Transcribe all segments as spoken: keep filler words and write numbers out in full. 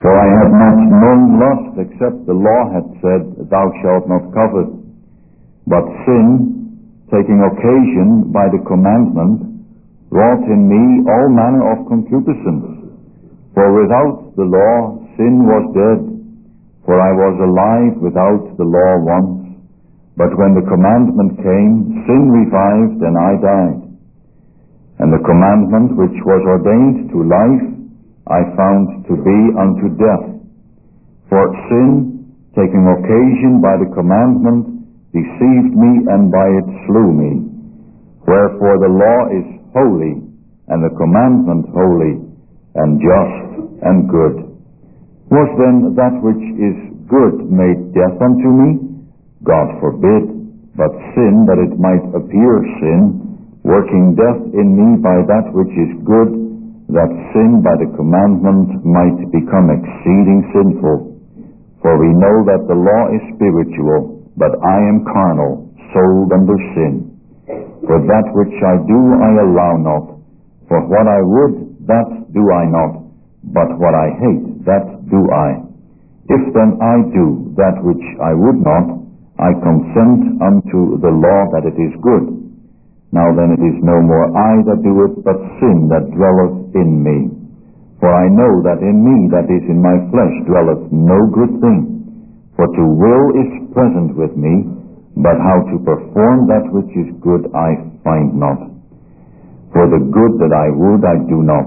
For I had not known lust, except the law had said, Thou shalt not covet. But sin, taking occasion by the commandment, wrought in me all manner of concupiscence. For without the law sin was dead, for I was alive without the law once. But when the commandment came, sin revived, and I died. And the commandment which was ordained to life, I found to be unto death. For sin, taking occasion by the commandment, deceived me, and by it slew me. Wherefore the law is holy, and the commandment holy, and just, and good. Was then that which is good made death unto me? God forbid, but sin, that it might appear sin, working death in me by that which is good, that sin by the commandment might become exceeding sinful. For we know that the law is spiritual, but I am carnal, sold under sin. For that which I do I allow not, for what I would, that do I not, but what I hate, that do I. If then I do that which I would not, I consent unto the law that it is good. Now then it is no more I that do it, but sin that dwelleth in me. For I know that in me, that is in my flesh, dwelleth no good thing. For to will is present with me, but how to perform that which is good I find not. For the good that I would I do not,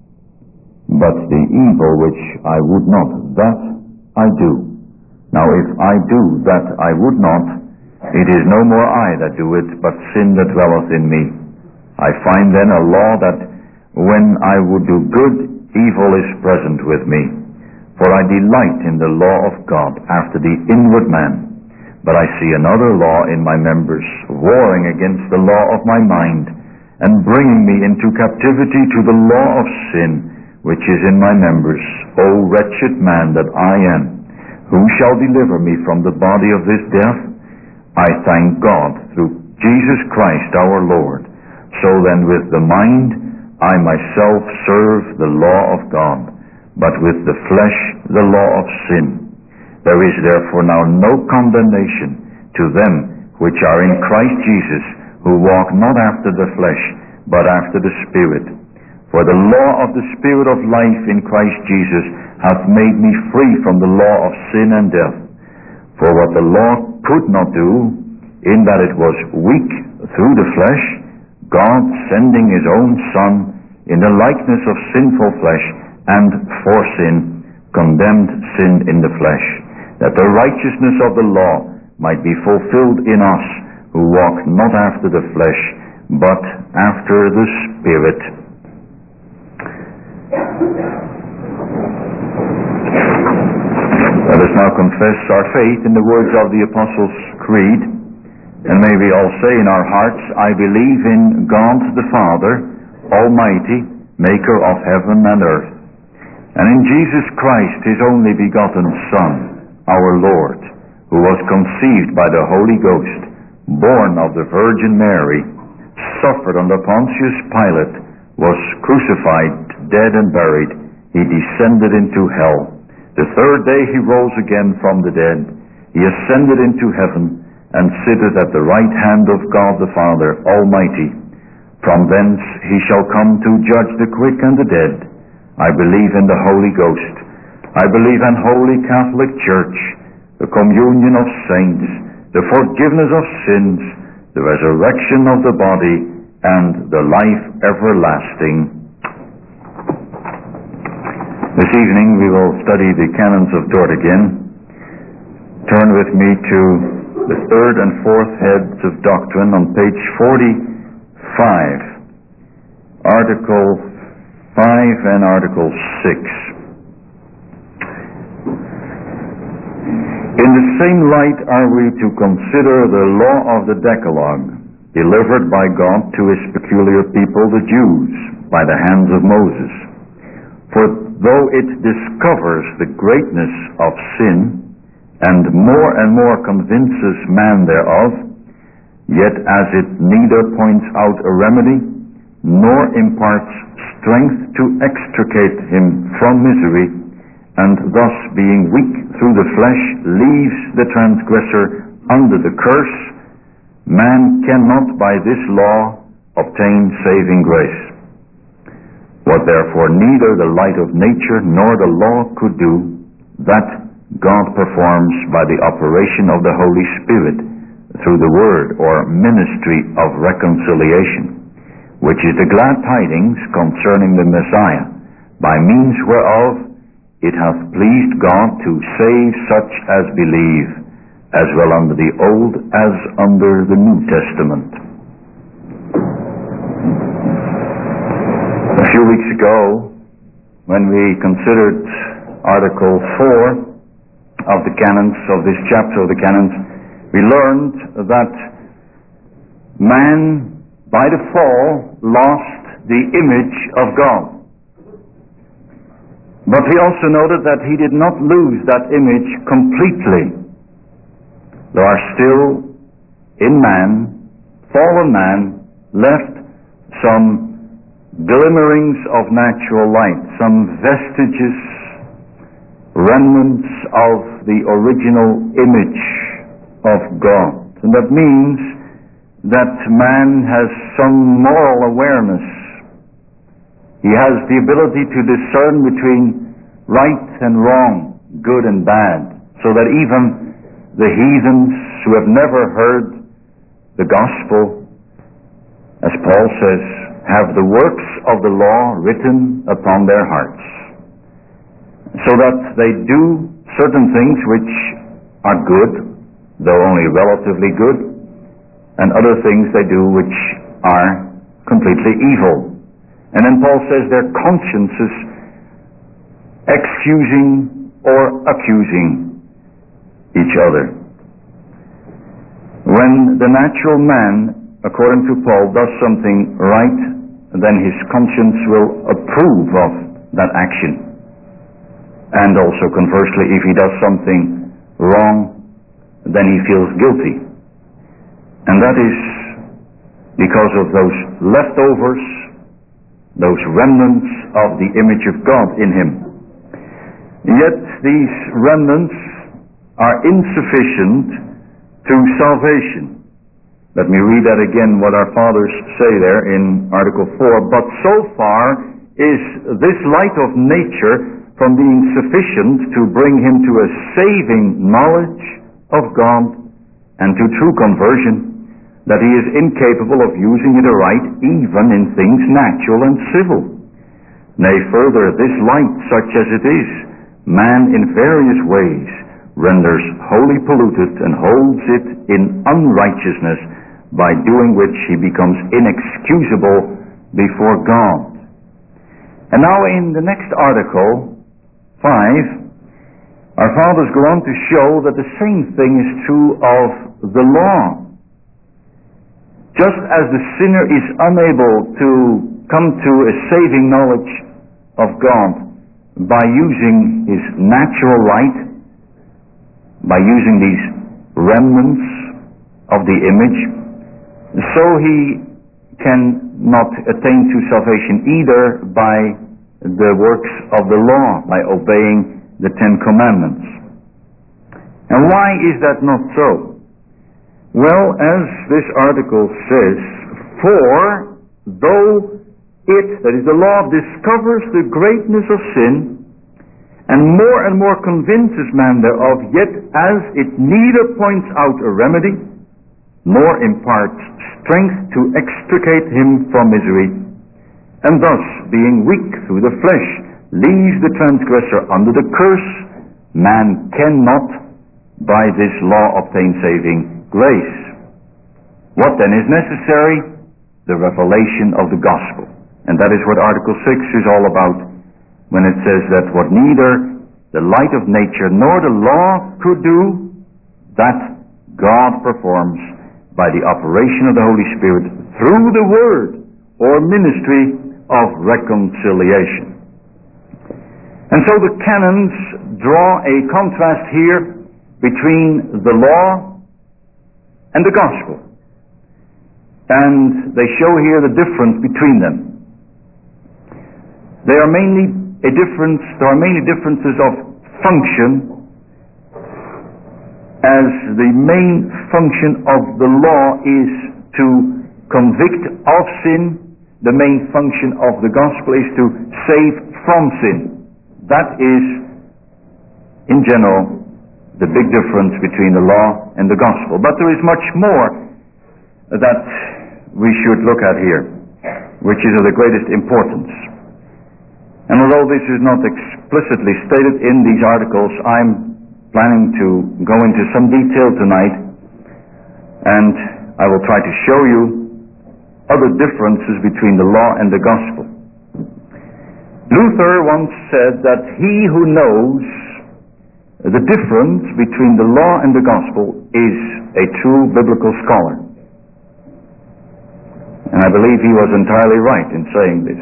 but the evil which I would not, that I do. Now if I do that I would not, it is no more I that do it, but sin that dwelleth in me. I find then a law that when I would do good, evil is present with me. For I delight in the law of God after the inward man. But I see another law in my members, warring against the law of my mind, and bringing me into captivity to the law of sin, which is in my members. O wretched man that I am, who shall deliver me from the body of this death? I thank God through Jesus Christ our Lord. So then with the mind I myself serve the law of God, but with the flesh the law of sin. There is therefore now no condemnation to them which are in Christ Jesus, who walk not after the flesh, but after the Spirit. For the law of the Spirit of life in Christ Jesus hath made me free from the law of sin and death. For what the law could not do, in that it was weak through the flesh, God sending his own Son in the likeness of sinful flesh, and for sin, condemned sin in the flesh, that the righteousness of the law might be fulfilled in us, who walk not after the flesh, but after the Spirit. Let us now confess our faith in the words of the Apostles' Creed, and may we all say in our hearts, I believe in God the Father, Almighty, maker of heaven and earth, and in Jesus Christ, his only begotten Son, our Lord, who was conceived by the Holy Ghost, born of the Virgin Mary, suffered under Pontius Pilate, was crucified, dead and buried. He descended into hell. The third day he rose again from the dead. He ascended into heaven, and sitteth at the right hand of God the Father Almighty. From thence he shall come to judge the quick and the dead. I believe in the Holy Ghost. I believe in Holy Catholic Church, the communion of saints, the forgiveness of sins, the resurrection of the body, and the life everlasting. This evening we will study the Canons of Dort again. Turn with me to the third and fourth heads of doctrine on page forty-five, Article five and Article six. In the same light are we to consider the law of the Decalogue, delivered by God to his peculiar people, the Jews, by the hands of Moses. For though it discovers the greatness of sin, and more and more convinces man thereof, yet as it neither points out a remedy, nor imparts strength to extricate him from misery, and thus being weak through the flesh, leaves the transgressor under the curse, man cannot by this law obtain saving grace. What therefore neither the light of nature nor the law could do, that God performs by the operation of the Holy Spirit through the word or ministry of reconciliation, which is the glad tidings concerning the Messiah, by means whereof it hath pleased God to save such as believe, as well under the Old as under the New Testament. A few weeks ago, when we considered Article four of the canons, of this chapter of the canons, we learned that man, by the fall, lost the image of God. But we also noted that he did not lose that image completely. There are still in man, fallen man, left some glimmerings of natural light, some vestiges, remnants of the original image of God. And that means that man has some moral awareness. He has the ability to discern between right and wrong, good and bad, so that even the heathens who have never heard the gospel, as Paul says, have the works of the law written upon their hearts, so that they do certain things which are good, though only relatively good, and other things they do which are completely evil. And then Paul says their consciences excusing or accusing each other. When the natural man, according to Paul, does something right, then his conscience will approve of that action. And also conversely, if he does something wrong, then he feels guilty. And that is because of those leftovers, those remnants of the image of God in him. Yet these remnants are insufficient to salvation. Let me read that again, what our fathers say there in Article four. But so far is this light of nature from being sufficient to bring him to a saving knowledge of God and to true conversion, that he is incapable of using it aright even in things natural and civil. Nay, further, this light, such as it is, man in various ways renders wholly polluted and holds it in unrighteousness, by doing which he becomes inexcusable before God. And now in the next article, five, our fathers go on to show that the same thing is true of the law. Just as the sinner is unable to come to a saving knowledge of God by using his natural light, by using these remnants of the image, so he can not attain to salvation either by the works of the law, by obeying the Ten Commandments. And why is that not so? Well, as this article says, for though it, that is the law, discovers the greatness of sin, and more and more convinces man thereof, yet as it neither points out a remedy, nor imparts strength to extricate him from misery, and thus, being weak through the flesh, leaves the transgressor under the curse, man cannot by this law obtain saving grace. What then is necessary? The revelation of the gospel. And that is what Article six is all about, when it says that what neither the light of nature nor the law could do, that God performs by the operation of the Holy Spirit through the word or ministry of reconciliation. And so the canons draw a contrast here between the law and the gospel. And they show here the difference between them. They are mainly a difference, there are mainly differences of function as the main function of the law is to convict of sin. The main function of the gospel is to save from sin. That is, in general, the big difference between the law and the gospel. But there is much more that we should look at here, which is of the greatest importance. And although this is not explicitly stated in these articles, I'm planning to go into some detail tonight, and I will try to show you other differences between the law and the gospel. Luther once said that he who knows the difference between the law and the gospel is a true biblical scholar. And I believe he was entirely right in saying this.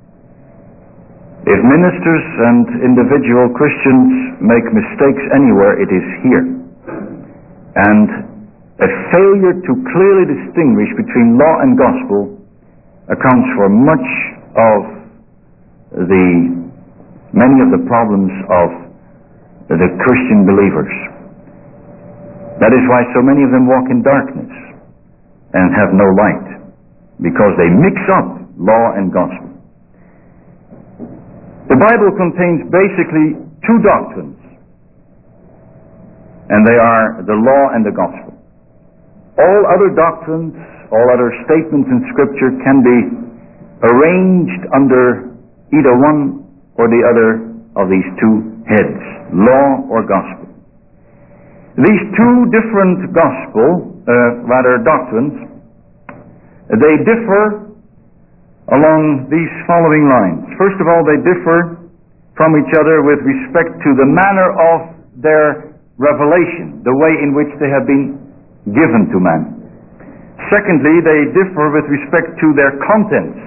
If ministers and individual Christians make mistakes anywhere, it is here. And a failure to clearly distinguish between law and gospel accounts for much of the many of the problems of the Christian believers. That is why so many of them walk in darkness and have no light, because they mix up law and gospel. The Bible contains basically two doctrines, and they are the law and the gospel. All other doctrines, all other statements in Scripture can be arranged under either one or the other of these two heads, law or gospel. These two different gospel, uh, rather doctrines, they differ along these following lines. First of all, they differ from each other with respect to the manner of their revelation, the way in which they have been given to man. Secondly, they differ with respect to their contents.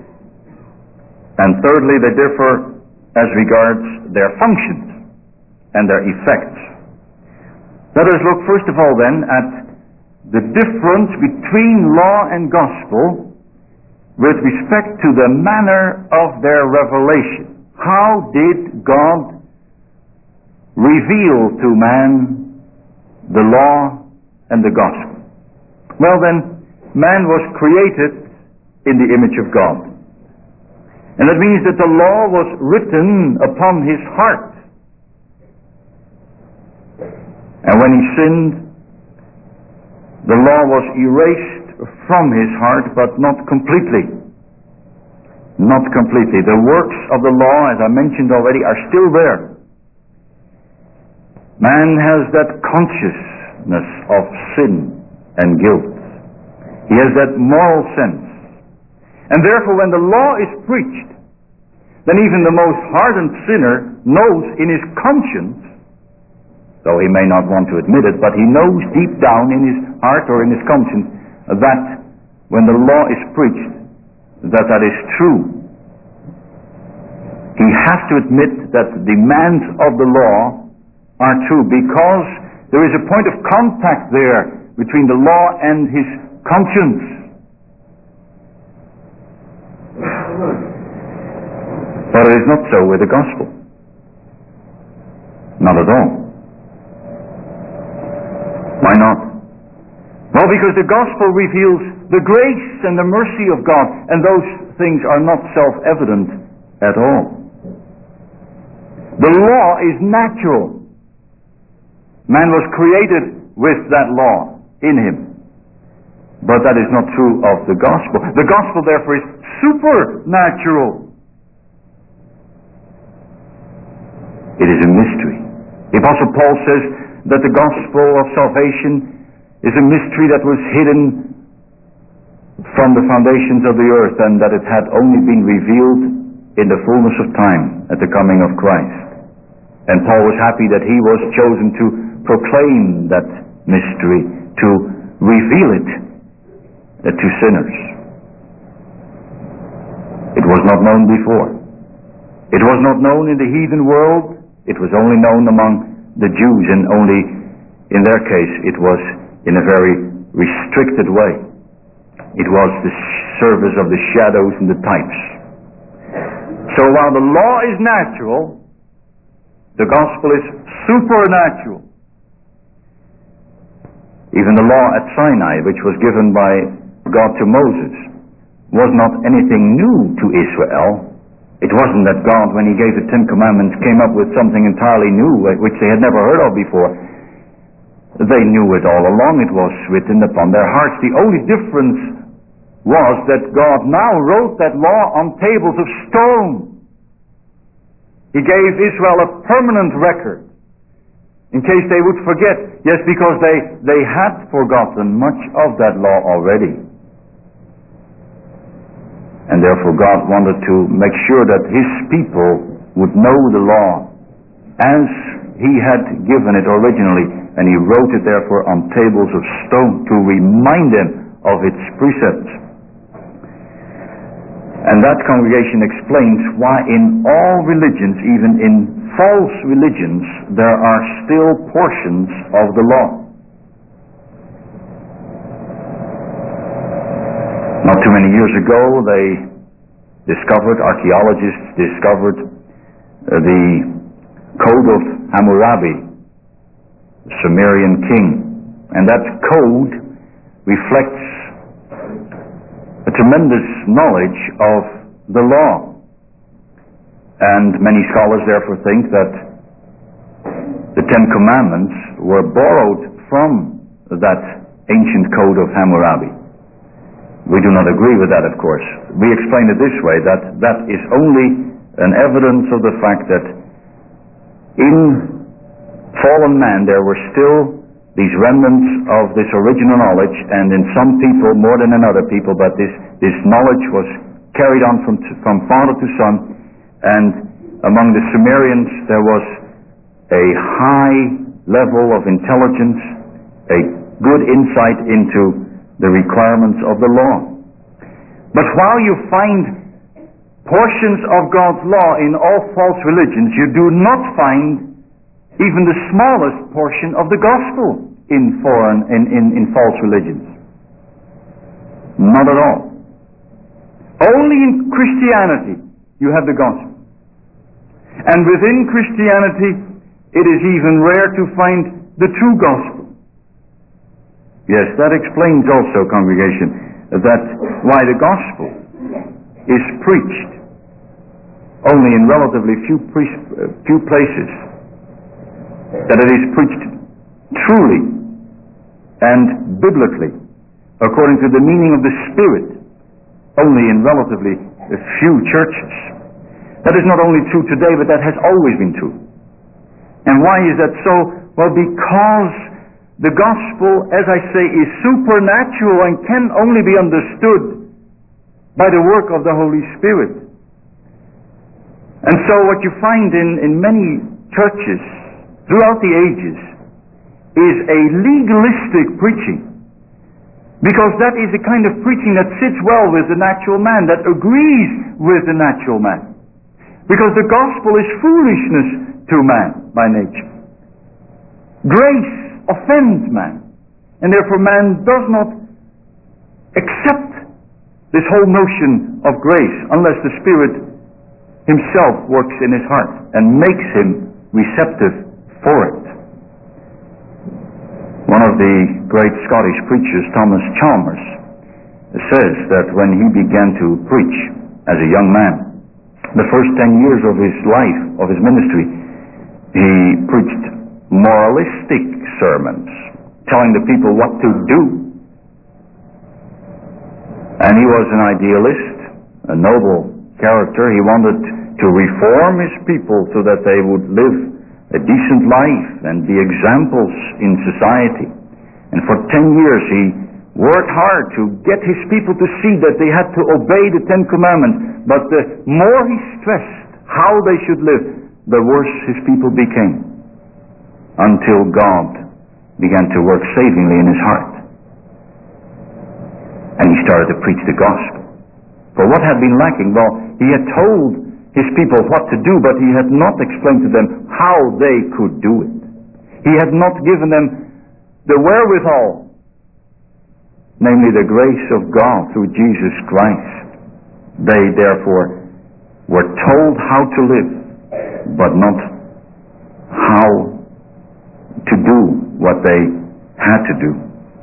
And thirdly, they differ as regards their functions and their effects. Let us look first of all then at the difference between law and gospel with respect to the manner of their revelation. How did God reveal to man the law and the gospel? Well then, man was created in the image of God. And that means that the law was written upon his heart. And when he sinned, the law was erased from his heart, but not completely. Not completely. The works of the law, as I mentioned already, are still there. Man has that consciousness of sin and guilt. He has that moral sense. And therefore, when the law is preached, then even the most hardened sinner knows in his conscience, though he may not want to admit it, but he knows deep down in his heart or in his conscience that when the law is preached, that that is true. He has to admit that the demands of the law are true, because there is a point of contact there between the law and his conscience. But it is not so with the gospel. Not at all. Why not? Well, because the gospel reveals the grace and the mercy of God, and those things are not self-evident at all. The law is natural. Man was created with that law in him. But that is not true of the gospel. The gospel, therefore, is supernatural. It is a mystery. The Apostle Paul says that the gospel of salvation is a mystery that was hidden from the foundations of the earth, and that it had only been revealed in the fullness of time at the coming of Christ. And Paul was happy that he was chosen to proclaim that mystery, to reveal it to sinners. It was not known before. It was not known in the heathen world. It was only known among the Jews, and only in their case it was in a very restricted way. It was the service of the shadows and the types. So while the law is natural, The gospel is supernatural. Even the law at Sinai, which was given by God to Moses, was not anything new to Israel. It wasn't that God, when he gave the Ten Commandments, came up with something entirely new, which they had never heard of before. They knew it all along. It was written upon their hearts. The only difference was that God now wrote that law on tables of stone. He gave Israel a permanent record in case they would forget. Yes, because they, they had forgotten much of that law already. And therefore God wanted to make sure that his people would know the law as he had given it originally. And he wrote it therefore on tables of stone to remind them of its precepts. And that congregation explains why in all religions, even in false religions, there are still portions of the law. Not too many years ago, they discovered, archaeologists discovered uh, the Code of Hammurabi, the Sumerian king. And that code reflects a tremendous knowledge of the law. And many scholars therefore think that the Ten Commandments were borrowed from that ancient Code of Hammurabi. We do not agree with that, of course. We explain it this way, that that is only an evidence of the fact that in fallen man there were still these remnants of this original knowledge, and in some people more than in other people, but this, this knowledge was carried on from, from father to son. And among the Sumerians there was a high level of intelligence, a good insight into the requirements of the law. But while you find portions of God's law in all false religions, you do not find even the smallest portion of the gospel in foreign in, in, in false religions. Not at all. Only in Christianity you have the gospel. And within Christianity it is even rare to find the true gospel. Yes, that explains also, congregation, that why the gospel is preached only in relatively few, pre- few places. That it is preached truly and biblically, according to the meaning of the Spirit, only in relatively few churches. That is not only true today, but that has always been true. And why is that so? Well, because the gospel, as I say, is supernatural and can only be understood by the work of the Holy Spirit. And so what you find in, in many churches throughout the ages is a legalistic preaching. Because that is a kind of preaching that sits well with the natural man, that agrees with the natural man. Because the gospel is foolishness to man by nature. Grace offends man. And therefore man does not accept this whole notion of grace unless the Spirit himself works in his heart and makes him receptive for it. One of the great Scottish preachers, Thomas Chalmers, says that when he began to preach as a young man, the first ten years of his life, of his ministry, he preached moralistic sermons, telling the people what to do. And he was an idealist, a noble character. He wanted to reform his people so that they would live a decent life and be examples in society. And for ten years he worked hard to get his people to see that they had to obey the Ten Commandments. But the more he stressed how they should live, the worse his people became, until God began to work savingly in his heart. And he started to preach the gospel. For what had been lacking? Well, he had told his people what to do, but he had not explained to them how they could do it. He had not given them the wherewithal, namely the grace of God through Jesus Christ. They therefore were told how to live, but not how to do what they had to do.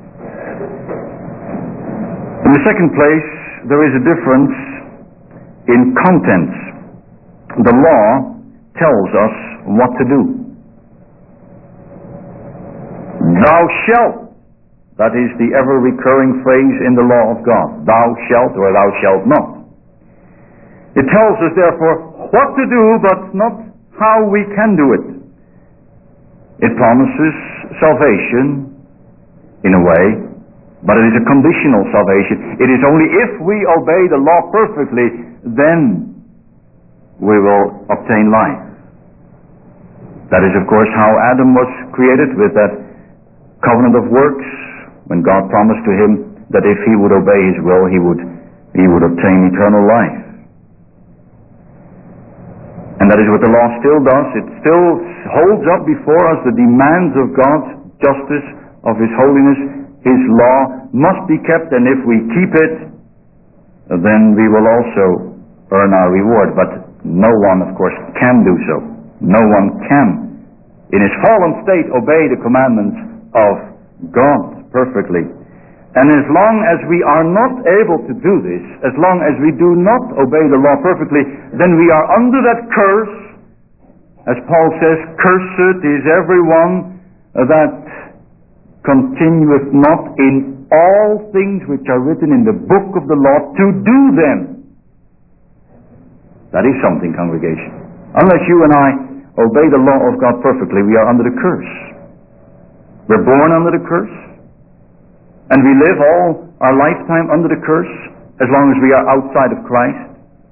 In the second place, there is a difference in contents. The law tells us what to do. Thou shalt. That is the ever-recurring phrase in the law of God. Thou shalt or thou shalt not. It tells us, therefore, what to do, but not how we can do it. It promises salvation, in a way, but it is a conditional salvation. It is only if we obey the law perfectly, then we will obtain life. That is, of course, how Adam was created, with that covenant of works, when God promised to him that if he would obey his will, he would, he would obtain eternal life. And that is what the law still does. It still holds up before us the demands of God's justice, of His holiness. His law must be kept, and if we keep it, then we will also earn our reward. But no one, of course, can do so. No one can, in his fallen state, obey the commandments of God perfectly. And as long as we are not able to do this, as long as we do not obey the law perfectly, then we are under that curse. As Paul says, cursed is everyone that continueth not in all things which are written in the book of the law to do them. That is something, congregation. Unless you and I obey the law of God perfectly, we are under the curse. We're born under the curse. And we live all our lifetime under the curse, as long as we are outside of Christ.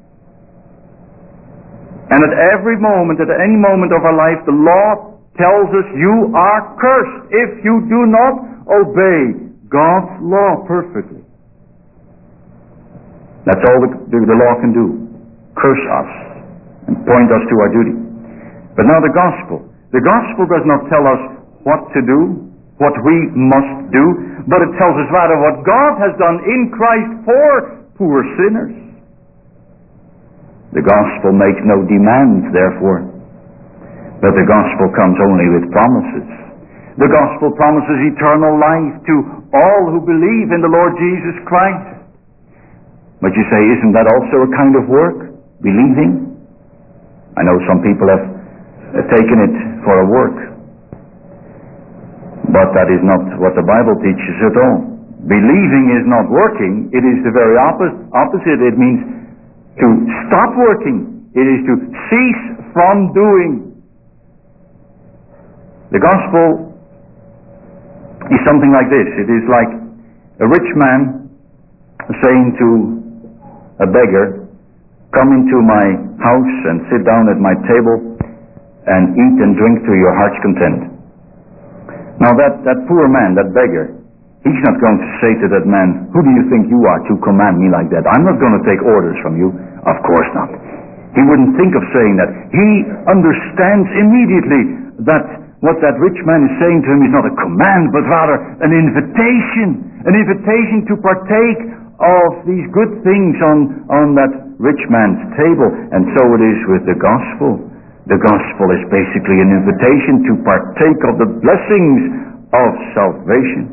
And at every moment, at any moment of our life, the law tells us you are cursed if you do not obey God's law perfectly. That's all the, the, the law can do. Curse us and point us to our duty. But now the gospel. The gospel does not tell us what to do, what we must do, but it tells us rather what God has done in Christ for poor sinners. The gospel makes no demands, therefore, but the gospel comes only with promises. The gospel promises eternal life to all who believe in the Lord Jesus Christ. But you say, isn't that also a kind of work? Believing? I know some people have taken it for a work. But that is not what the Bible teaches at all. Believing is not working. It is the very opposite. It means to stop working. It is to cease from doing. The gospel is something like this. It is like a rich man saying to a beggar, come into my house and sit down at my table and eat and drink to your heart's content. Now that, that poor man, that beggar, he's not going to say to that man, who do you think you are to command me like that? I'm not going to take orders from you. Of course not. He wouldn't think of saying that. He understands immediately that what that rich man is saying to him is not a command, but rather an invitation. An invitation to partake of these good things on, on that rich man's table. And so it is with the gospel. The gospel is basically an invitation to partake of the blessings of salvation.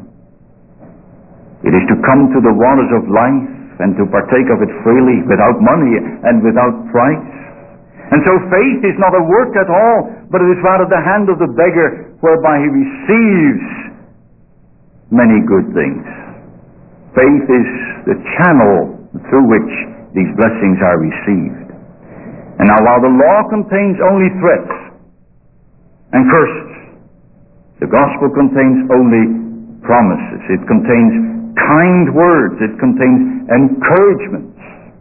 It is to come to the waters of life and to partake of it freely, without money and without price. And so faith is not a work at all, but it is rather the hand of the beggar whereby he receives many good things. Faith is the channel through which these blessings are received. And now while the law contains only threats and curses, the gospel contains only promises. It contains kind words. It contains encouragements.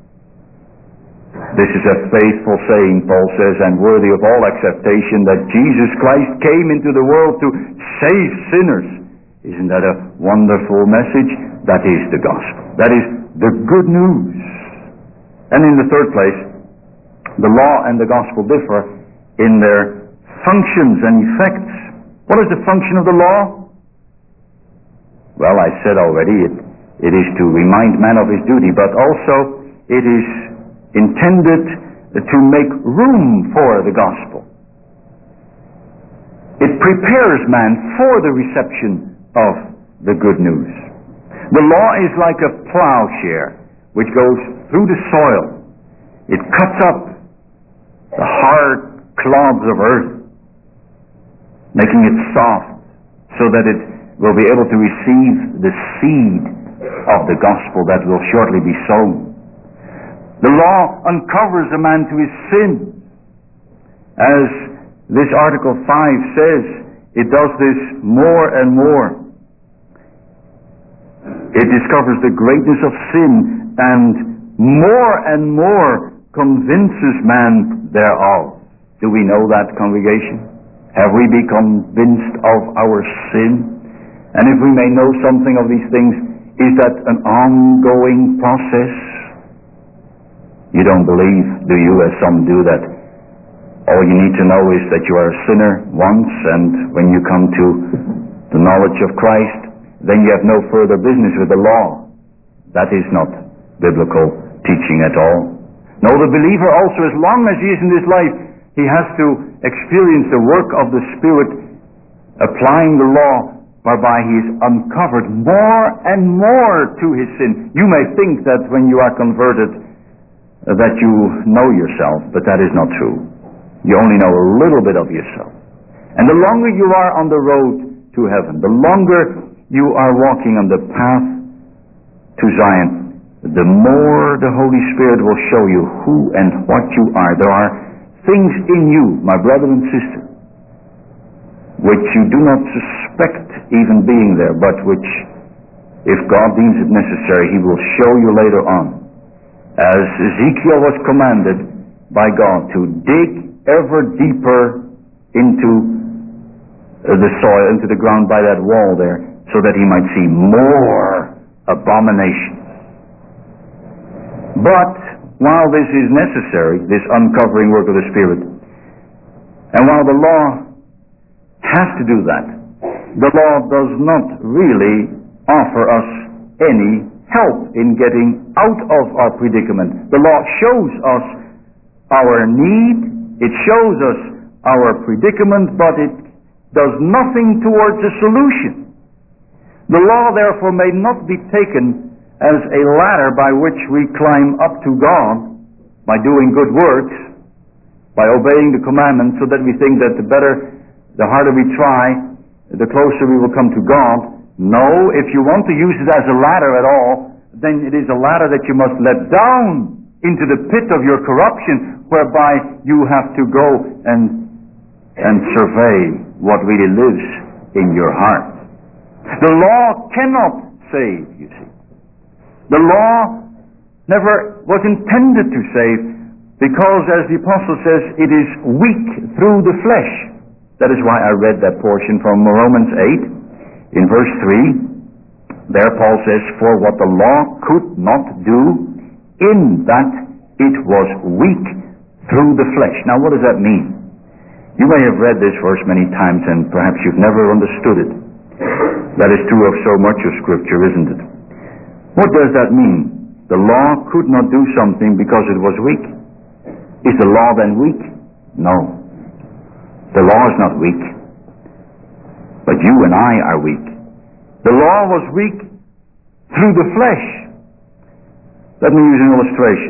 This is a faithful saying, Paul says, and worthy of all acceptation, that Jesus Christ came into the world to save sinners. Isn't that a wonderful message? That is the gospel. That is the good news. And in the third place, the law and the gospel differ in their functions and effects. What is the function of the law? Well, I said already, it, it is to remind man of his duty, but also it is intended to make room for the gospel. It prepares man for the reception of the good news. The law is like a plowshare which goes through the soil. It cuts up the hard clods of earth, making it soft so that it will be able to receive the seed of the gospel that will shortly be sown. The law uncovers a man to his sin. As this Article five says, it does this more and more. It discovers the greatness of sin and more and more convinces man thereof. Do we know that, congregation? Have we become convinced of our sin? And if we may know something of these things, is that an ongoing process? You don't believe, do you, as some do, that all you need to know is that you are a sinner once, and when you come to the knowledge of Christ, then you have no further business with the law. That is not biblical teaching at all. No, the believer also, as long as he is in this life, he has to experience the work of the Spirit applying the law, whereby he is uncovered more and more to his sin. You may think that when you are converted uh, that you know yourself, but that is not true. You only know a little bit of yourself. And the longer you are on the road to heaven, the longer you are walking on the path to Zion, the more the Holy Spirit will show you who and what you are. There are things in you, my brother and sister, which you do not suspect even being there, but which, if God deems it necessary, He will show you later on. As Ezekiel was commanded by God to dig ever deeper into the soil, into the ground by that wall there, so that he might see more abominations. But while this is necessary, this uncovering work of the Spirit, and while the law has to do that, the law does not really offer us any help in getting out of our predicament. The law shows us our need, it shows us our predicament, but it does nothing towards a solution. The law, therefore, may not be taken as a ladder by which we climb up to God by doing good works, by obeying the commandments, so that we think that the better, the harder we try, the closer we will come to God. No, if you want to use it as a ladder at all, then it is a ladder that you must let down into the pit of your corruption, whereby you have to go and and survey what really lives in your heart. The law cannot save, you see. The law never was intended to save, because, as the apostle says, it is weak through the flesh. That is why I read that portion from Romans eight, in verse three. There Paul says, "For what the law could not do, in that it was weak through the flesh." Now, what does that mean? You may have read this verse many times, and perhaps you've never understood it. That is true of so much of Scripture, isn't it? What does that mean? The law could not do something because it was weak. Is the law then weak? No. The law is not weak. But you and I are weak. The law was weak through the flesh. Let me use an illustration.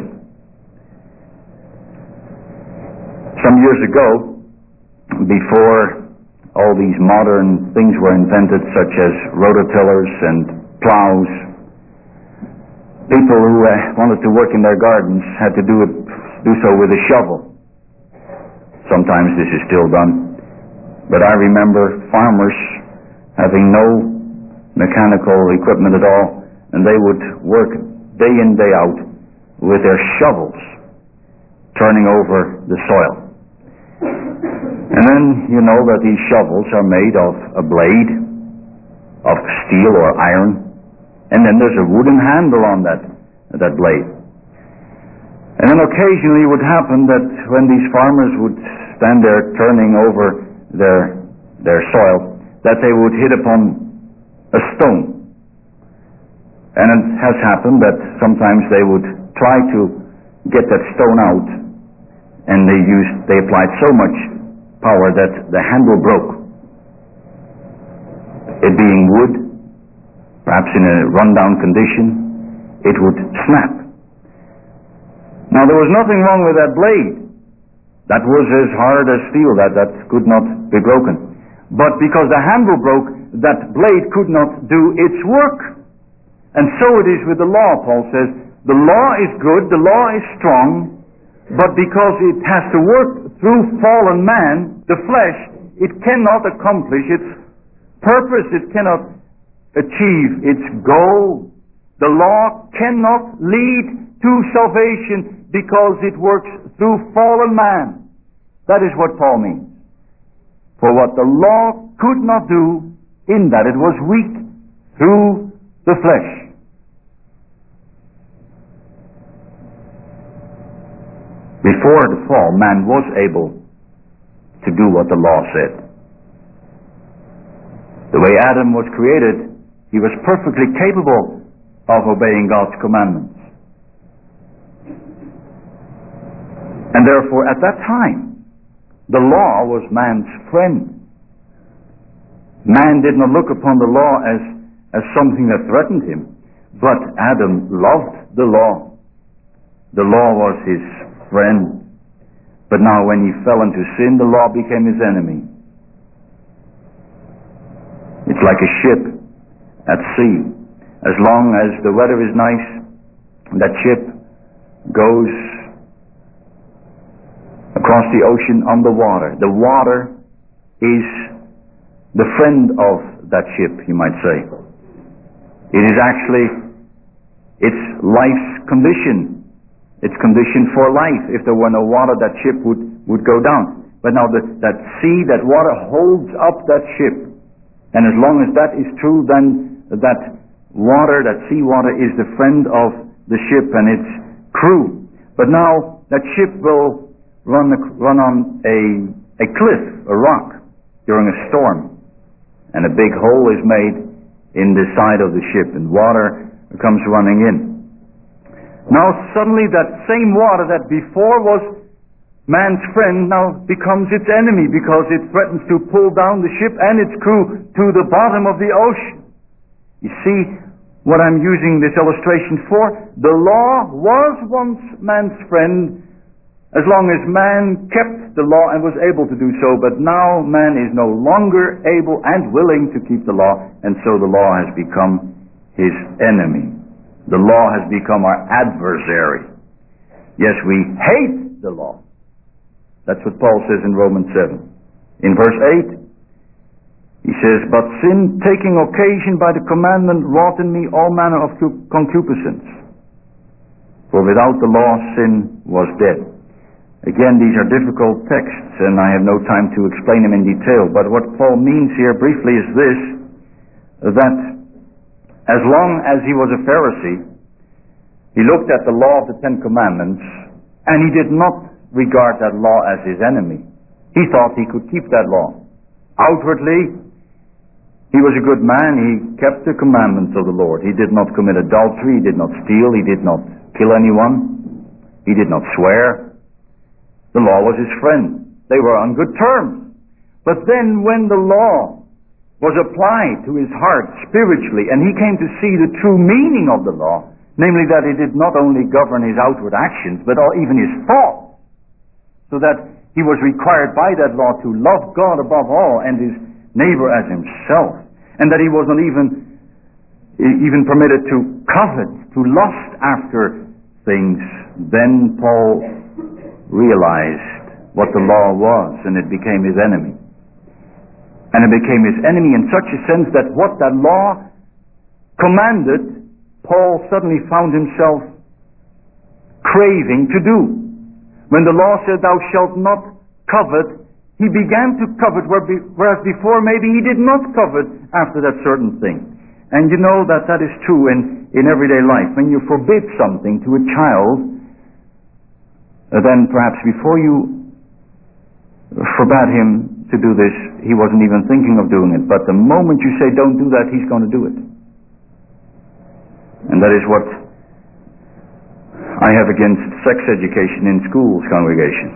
Some years ago, before all these modern things were invented, such as rototillers and plows, people who uh, wanted to work in their gardens had to do it, do so with a shovel. Sometimes this is still done, but I remember farmers having no mechanical equipment at all, and they would work day in, day out with their shovels, turning over the soil. And then you know that these shovels are made of a blade of steel or iron, and then there's a wooden handle on that, that blade. And then occasionally it would happen that when these farmers would stand there turning over their, their soil, that they would hit upon a stone. And it has happened that sometimes they would try to get that stone out, and they used, they applied so much power that the handle broke, it being wood, perhaps in a run-down condition, it would snap. Now there was nothing wrong with that blade. That was as hard as steel, that, that could not be broken. But because the handle broke, that blade could not do its work. And so it is with the law, Paul says. The law is good, the law is strong, but because it has to work through fallen man, the flesh, it cannot accomplish its purpose, it cannot achieve its goal. The law cannot lead to salvation because it works through fallen man. That is what Paul means. For what the law could not do, in that it was weak through the flesh. Before the fall, man was able to do what the law said. The way Adam was created, he was perfectly capable of obeying God's commandments. And therefore, at that time, the law was man's friend. Man did not look upon the law as, as something that threatened him, but Adam loved the law. The law was his friend. But now when he fell into sin, the law became his enemy. It's like a ship at sea. As long as the weather is nice, that ship goes across the ocean on the water. The water is the friend of that ship, you might say. It is actually its life's condition. Its condition for life. If there were no water, that ship would, would go down. But now the, that sea, that water holds up that ship. And as long as that is true, then that water, that sea water, is the friend of the ship and its crew. But now that ship will run, run on a, a cliff, a rock, during a storm. And a big hole is made in the side of the ship, and water comes running in. Now suddenly that same water that before was man's friend now becomes its enemy, because it threatens to pull down the ship and its crew to the bottom of the ocean. You see what I'm using this illustration for? The law was once man's friend as long as man kept the law and was able to do so, but now man is no longer able and willing to keep the law, and so the law has become his enemy. The law has become our adversary. Yes, we hate the law. That's what Paul says in Romans seven. In verse eight, he says, "But sin, taking occasion by the commandment, wrought in me all manner of concupiscence. For without the law, sin was dead." Again, these are difficult texts, and I have no time to explain them in detail. But what Paul means here briefly is this, that as long as he was a Pharisee, he looked at the law of the Ten Commandments, and he did not regard that law as his enemy. He thought he could keep that law. Outwardly, he was a good man. He kept the commandments of the Lord. He did not commit adultery. He did not steal. He did not kill anyone. He did not swear. The law was his friend. They were on good terms. But then when the law was applied to his heart spiritually, and he came to see the true meaning of the law, namely that it did not only govern his outward actions, but even his thoughts, so that he was required by that law to love God above all and his neighbor as himself, and that he was not even even permitted to covet, to lust after things. Then Paul realized what the law was, and it became his enemy. And it became his enemy in such a sense that what that law commanded, Paul suddenly found himself craving to do. When the law said, "Thou shalt not covet," he began to covet, whereas before maybe he did not covet after that certain thing. And you know that that is true in, in everyday life. When you forbid something to a child, then perhaps before you forbade him to do this, he wasn't even thinking of doing it. But the moment you say, "Don't do that," he's going to do it. And that is what I have against sex education in schools, congregation.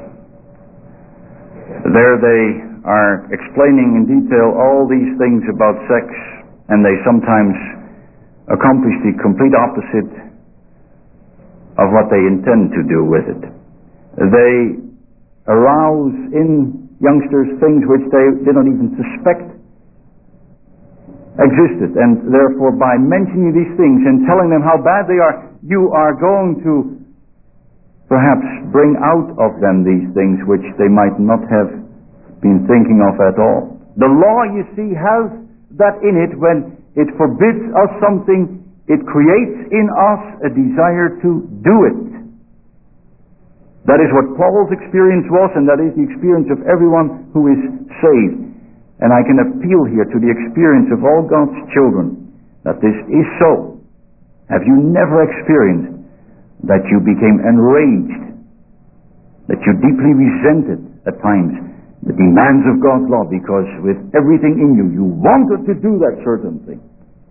There they are explaining in detail all these things about sex, and they sometimes accomplish the complete opposite of what they intend to do with it. They arouse in youngsters things which they did not even suspect existed, and therefore by mentioning these things and telling them how bad they are, you are going to perhaps bring out of them these things which they might not have been thinking of at all. The law, you see, has that in it. When it forbids us something, it creates in us a desire to do it. That is what Paul's experience was, and that is the experience of everyone who is saved. And I can appeal here to the experience of all God's children that this is so. Have you never experienced that you became enraged, that you deeply resented at times the demands of God's law, because with everything in you, you wanted to do that certain thing?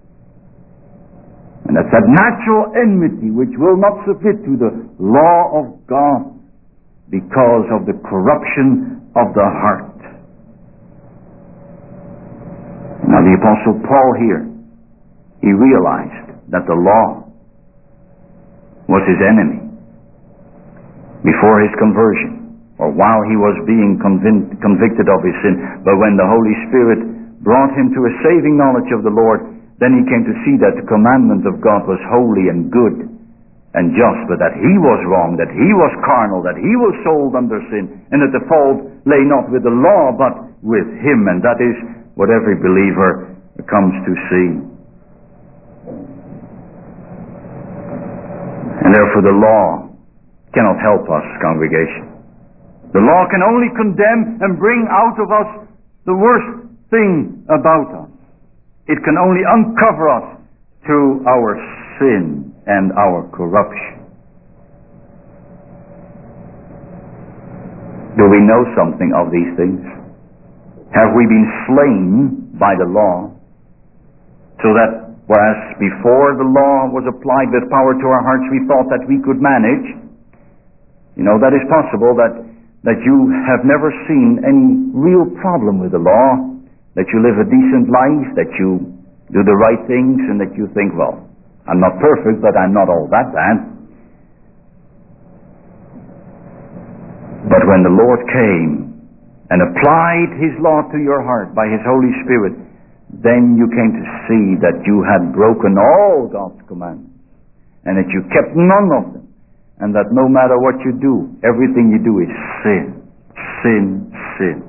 And that's that natural enmity which will not submit to the law of God because of the corruption of the heart. Now the Apostle Paul here, he realized that the law was his enemy before his conversion, or while he was being convic- convicted of his sin. But when the Holy Spirit brought him to a saving knowledge of the Lord, then he came to see that the commandment of God was holy and good and just, but that he was wrong, that he was carnal, that he was sold under sin, and that the fault lay not with the law but with him. And that is what every believer comes to see. And therefore the law cannot help us, congregation. The law can only condemn and bring out of us the worst thing about us. It can only uncover us to our sin and our corruption. Do we know something of these things? Have we been slain by the law, so that whereas before the law was applied with power to our hearts, we thought that we could manage? You know, that is possible, that, that you have never seen any real problem with the law, that you live a decent life, that you do the right things, and that you think, well, I'm not perfect, but I'm not all that bad. But when the Lord came and applied His law to your heart by His Holy Spirit, then you came to see that you had broken all God's commandments, and that you kept none of them, and that no matter what you do, everything you do is sin, sin, sin.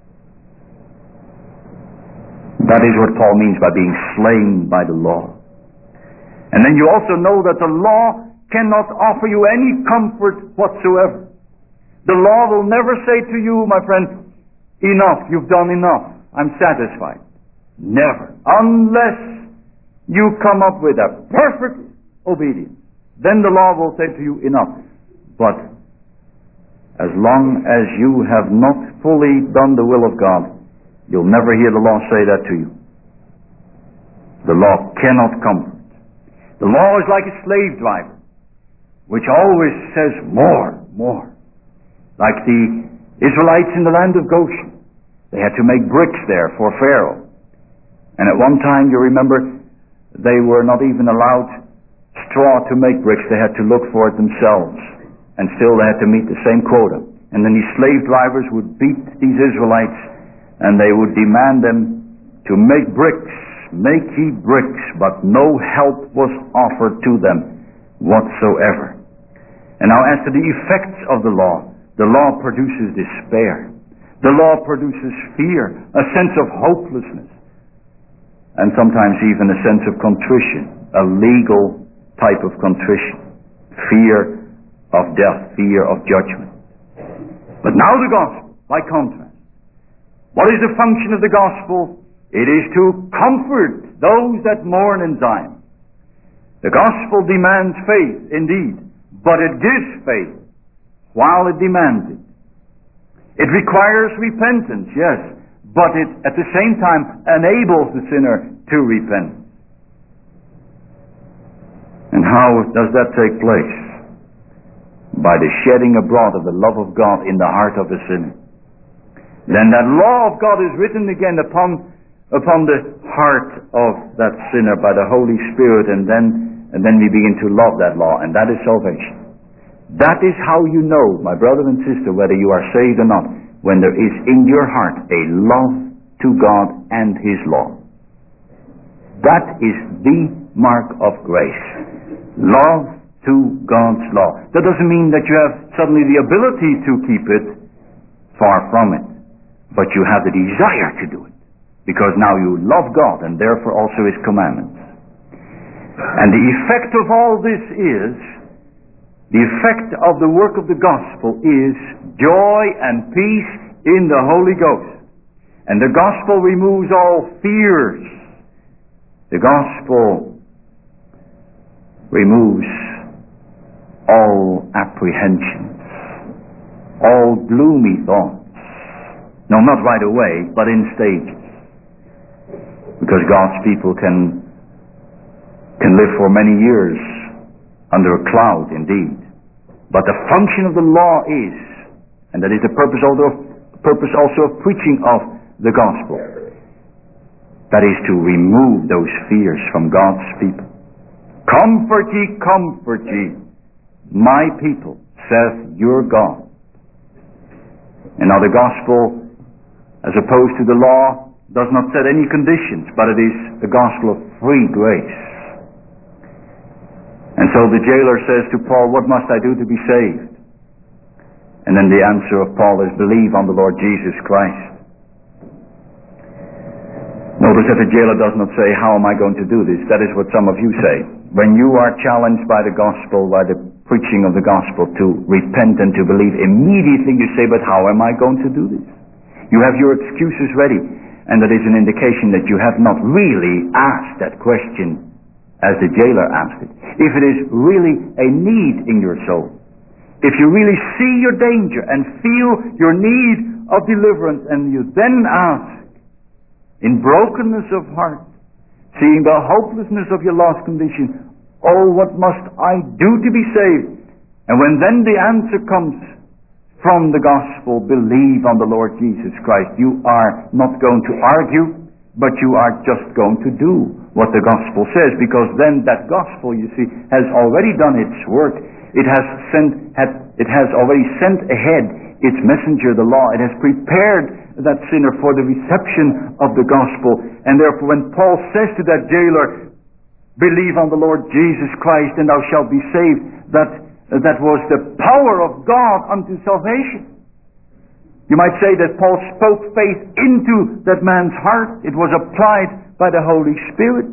That is what Paul means by being slain by the law. And then you also know that the law cannot offer you any comfort whatsoever. The law will never say to you, my friend, enough, you've done enough, I'm satisfied. Never. Unless you come up with a perfect obedience. Then the law will say to you, enough. But as long as you have not fully done the will of God, you'll never hear the law say that to you. The law cannot comfort. The law is like a slave driver, which always says more, more. Like the Israelites in the land of Goshen. They had to make bricks there for Pharaoh. And at one time, you remember, they were not even allowed straw to make bricks. They had to look for it themselves. And still they had to meet the same quota. And then these slave drivers would beat these Israelites, and they would demand them to make bricks. Make ye bricks, but no help was offered to them whatsoever. And now as to the effects of the law, the law produces despair. The law produces fear, a sense of hopelessness, and sometimes even a sense of contrition, a legal type of contrition, fear of death, fear of judgment. But now the gospel, by contrast. What is the function of the gospel? It is to comfort those that mourn in Zion. The gospel demands faith, indeed, but it gives faith while it demands it. It requires repentance, yes, but it at the same time enables the sinner to repent. And how does that take place? By the shedding abroad of the love of God in the heart of the sinner. Then that law of God is written again upon upon the heart of that sinner by the Holy Spirit, and then and then we begin to love that law, and that is salvation. That is how you know, my brother and sister, whether you are saved or not, when there is in your heart a love to God and His law. That is the mark of grace. Love to God's law. That doesn't mean that you have suddenly the ability to keep it. Far from it. But you have the desire to do it. Because now you love God and therefore also His commandments. And the effect of all this is, the effect of the work of the gospel is joy and peace in the Holy Ghost. And the gospel removes all fears. The gospel removes all apprehensions, all gloomy thoughts. No, not right away, but in stages. Because God's people can can live for many years under a cloud indeed. But the function of the law is, and that is the purpose also, purpose also of preaching of the gospel, that is to remove those fears from God's people. Comfort ye, comfort ye, my people, saith your God. And now the gospel, as opposed to the law, does not set any conditions, but it is the gospel of free grace. And so the jailer says to Paul, what must I do to be saved? And then the answer of Paul is, believe on the Lord Jesus Christ. Notice that the jailer does not say, how am I going to do this? That is what some of you say. When you are challenged by the gospel, by the preaching of the gospel, to repent and to believe, immediately you say, but how am I going to do this? You have your excuses ready, and that is an indication that you have not really asked that question as the jailer asked it. If it is really a need in your soul, if you really see your danger and feel your need of deliverance, and you then ask in brokenness of heart, seeing the hopelessness of your lost condition, oh, what must I do to be saved? And when then the answer comes from the gospel, believe on the Lord Jesus Christ, you are not going to argue, but you are just going to do what the gospel says, because then that gospel, you see, has already done its work. It has sent, it has already sent ahead its messenger, the law. It has prepared that sinner for the reception of the gospel. And therefore, when Paul says to that jailer, believe on the Lord Jesus Christ and thou shalt be saved, that, that was the power of God unto salvation. You might say that Paul spoke faith into that man's heart. It was applied by the Holy Spirit.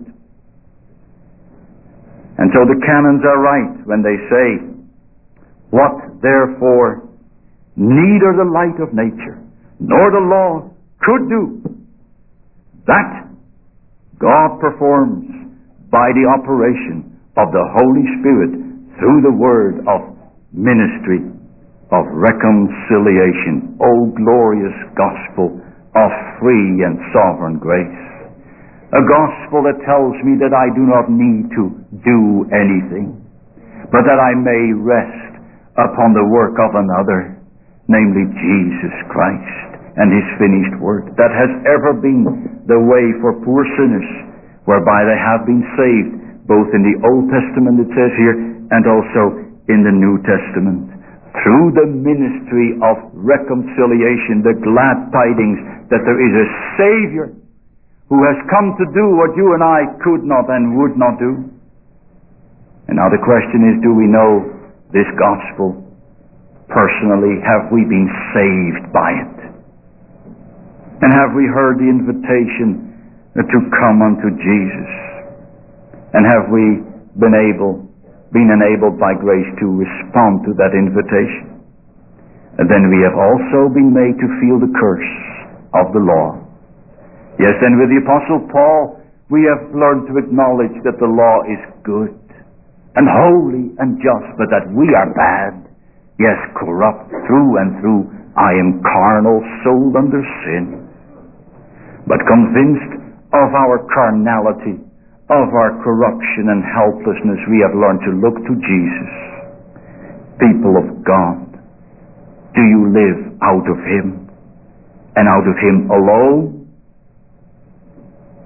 And so the canons are right when they say, what therefore neither the light of nature nor the law could do, that God performs by the operation of the Holy Spirit through the word of ministry of reconciliation. O glorious gospel of free and sovereign grace. A gospel that tells me that I do not need to do anything, but that I may rest upon the work of another, namely Jesus Christ and His finished work. That has ever been the way for poor sinners, whereby they have been saved, both in the Old Testament, it says here, and also in the New Testament. Through the ministry of reconciliation, the glad tidings that there is a Savior who has come to do what you and I could not and would not do. And now the question is, do we know this gospel personally? Have we been saved by it? And have we heard the invitation to come unto Jesus? And have we been able been enabled by grace to respond to that invitation? And then we have also been made to feel the curse of the law. Yes, and with the Apostle Paul, we have learned to acknowledge that the law is good and holy and just, but that we are bad, yes, corrupt through and through. I am carnal, sold under sin. But convinced of our carnality, of our corruption and helplessness, we have learned to look to Jesus. People of God, do you live out of Him and out of Him alone?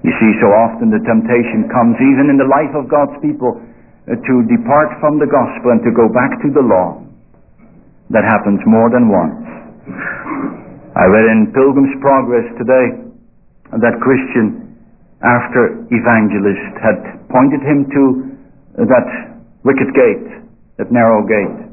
You see, so often the temptation comes, even in the life of God's people, uh, to depart from the gospel and to go back to the law. That happens more than once. I read in Pilgrim's Progress today that Christian, after evangelist had pointed him to that wicket gate, that narrow gate,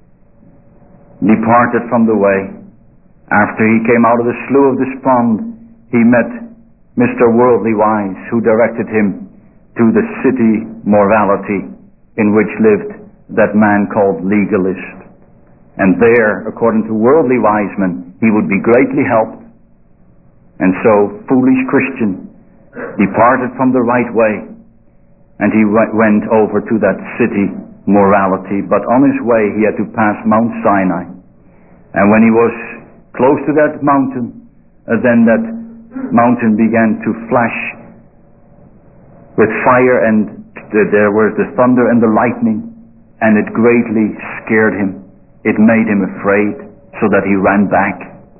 departed from the way. After he came out of the Slough of Despond, he met Mister Worldly Wise, who directed him to the city morality in which lived that man called legalist. And there, according to worldly wise men, he would be greatly helped. And so, foolish Christian departed from the right way, and he went over to that city morality. But on his way, he had to pass Mount Sinai. And when he was close to that mountain, uh, then that mountain began to flash with fire, and th- there was the thunder and the lightning, and it greatly scared him. It made him afraid, so that he ran back.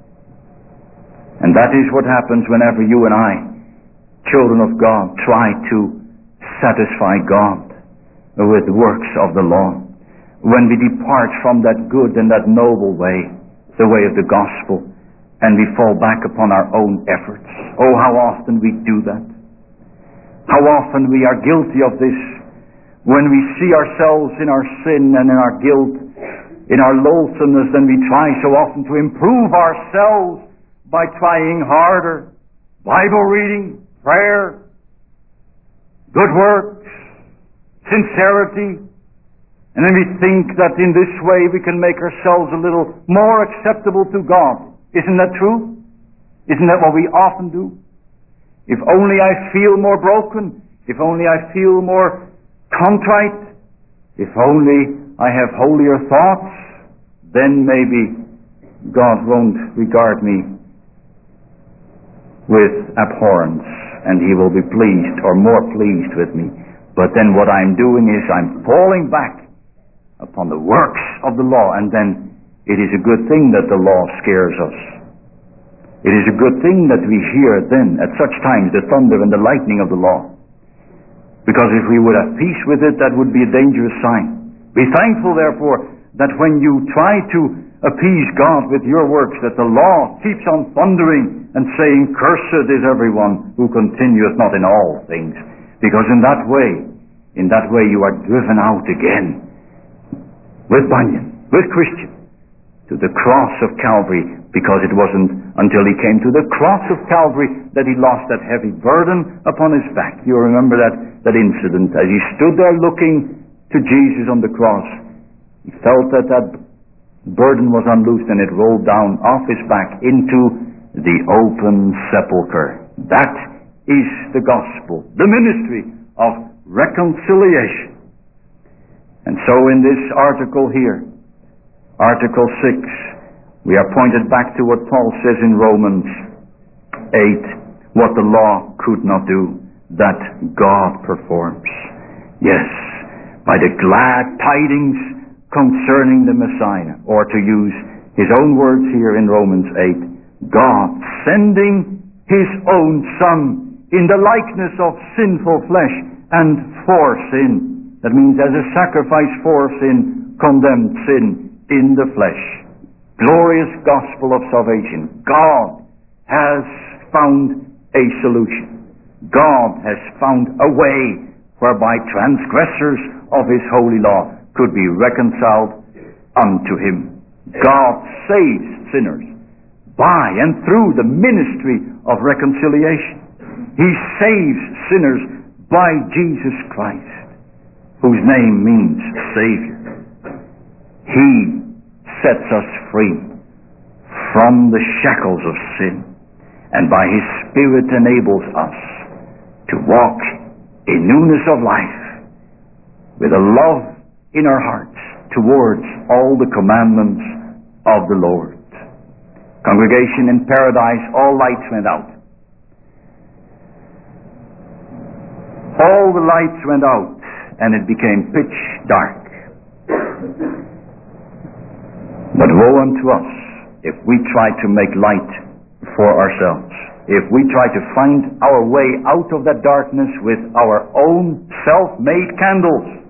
And that is what happens whenever you and I, children of God, try to satisfy God with works of the law. When we depart from that good and that noble way, the way of the gospel, and we fall back upon our own efforts. Oh, how often we do that. How often we are guilty of this, when we see ourselves in our sin and in our guilt, in our loathsomeness, then we try so often to improve ourselves by trying harder. Bible reading, prayer, good works, sincerity. And then we think that in this way we can make ourselves a little more acceptable to God. Isn't that true? Isn't that what we often do? If only I feel more broken, if only I feel more contrite, if only I have holier thoughts, then maybe God won't regard me with abhorrence, and He will be pleased, or more pleased with me. But then what I'm doing is I'm falling back upon the works of the law, and then it is a good thing that the law scares us. It is a good thing that we hear then, at such times, the thunder and the lightning of the law. Because if we would have peace with it, that would be a dangerous sign. Be thankful, therefore, that when you try to appease God with your works, that the law keeps on thundering and saying, "Cursed is everyone who continueth not in all things." Because in that way, in that way you are driven out again with Bunyan, with Christian, to the cross of Calvary, because it wasn't until he came to the cross of Calvary that he lost that heavy burden upon his back. You remember that, that incident as he stood there looking to Jesus on the cross. He felt that that burden was unloosed, and it rolled down off his back into the open sepulchre. That is the gospel, the ministry of reconciliation. And so in this article here, Article six, we are pointed back to what Paul says in Romans eight, what the law could not do, that God performs. Yes, by the glad tidings concerning the Messiah, or to use his own words here in Romans eight, God sending his own Son in the likeness of sinful flesh and for sin. That means as a sacrifice for sin, condemned sin in the flesh. Glorious gospel of salvation. God has found a solution. God has found a way whereby transgressors of his holy law could be reconciled unto him. God saves sinners by and through the ministry of reconciliation. He saves sinners by Jesus Christ, whose name means Savior. He sets us free from the shackles of sin, and by His Spirit enables us to walk in newness of life with a love in our hearts towards all the commandments of the Lord. Congregation, in paradise, all lights went out. All the lights went out, and it became pitch dark. But woe unto us if we try to make light for ourselves. if we try to find our way out of that darkness with our own self-made candles,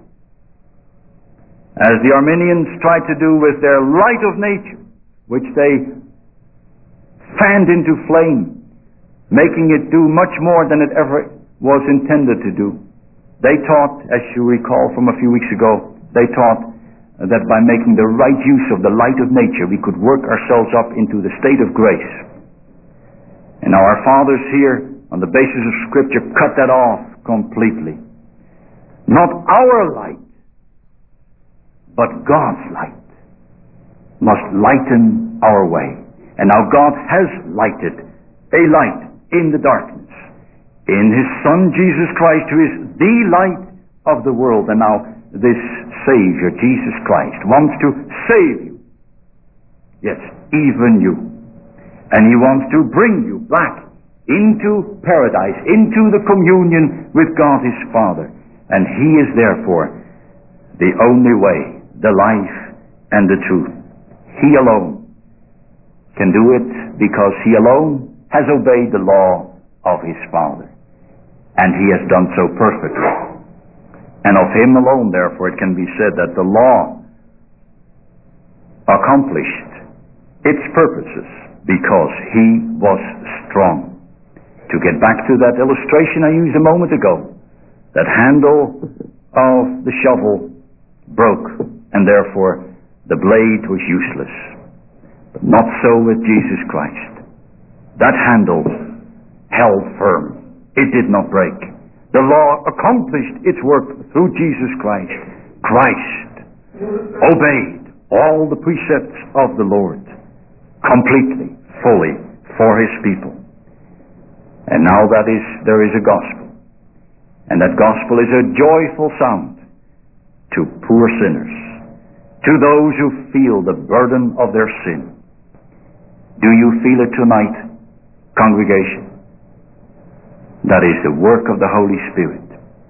as the Arminians tried to do with their light of nature, which they fanned into flame, making it do much more than it ever was intended to do. They taught, as you recall from a few weeks ago, they taught that by making the right use of the light of nature, we could work ourselves up into the state of grace. And now our fathers here, on the basis of Scripture, cut that off completely. Not our light, but God's light must lighten our way. And now God has lighted a light in the darkness in His Son Jesus Christ, who is the light of the world. And now this Savior, Jesus Christ, wants to save you. Yes, even you. And He wants to bring you back into paradise, into the communion with God His Father. And He is therefore the only way, the life, and the truth. He alone can do it because He alone has obeyed the law of His Father. And He has done so perfectly. And of Him alone, therefore, it can be said that the law accomplished its purposes because He was strong. To get back to that illustration I used a moment ago, that handle of the shovel broke, and therefore the blade was useless. But not so with Jesus Christ. That handle held firm. It did not break. The law accomplished its work through Jesus Christ. Christ obeyed all the precepts of the Lord completely, fully, for His people. And now that is, there is a gospel. And that gospel is a joyful sound to poor sinners, to those who feel the burden of their sin. Do you feel it tonight, congregation? That is the work of the Holy Spirit.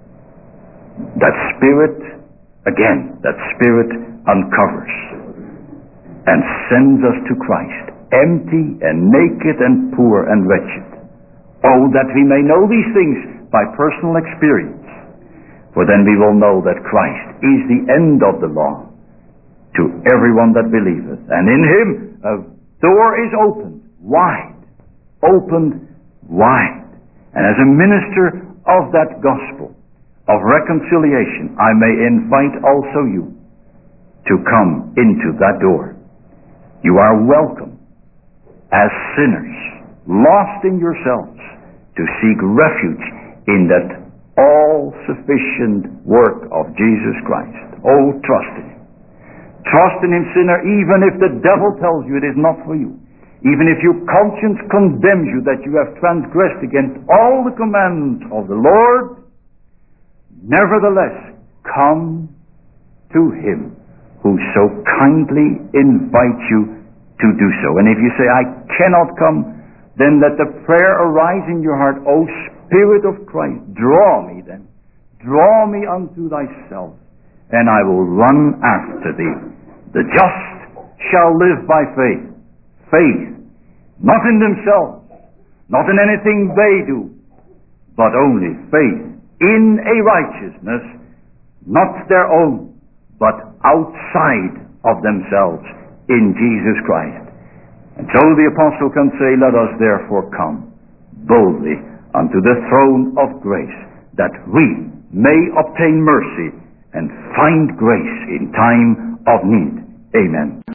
That Spirit, again, that Spirit uncovers and sends us to Christ, empty and naked and poor and wretched. Oh, that we may know these things by personal experience. For then we will know that Christ is the end of the law to everyone that believeth. And in Him a door is opened wide, opened wide. And as a minister of that gospel of reconciliation, I may invite also you to come into that door. You are welcome as sinners, lost in yourselves, to seek refuge in that all-sufficient work of Jesus Christ. Oh, trust in Him. Trust in Him, sinner, even if the devil tells you it is not for you. Even if your conscience condemns you that you have transgressed against all the commandments of the Lord, nevertheless, come to Him who so kindly invites you to do so. And if you say, I cannot come, then let the prayer arise in your heart, O Spirit of Christ, draw me then. Draw me unto Thyself, and I will run after Thee. The just shall live by faith. Faith, not in themselves, not in anything they do, but only faith in a righteousness, not their own, but outside of themselves, in Jesus Christ. And so the apostle can say, let us therefore come boldly unto the throne of grace, that we may obtain mercy and find grace in time of need. Amen.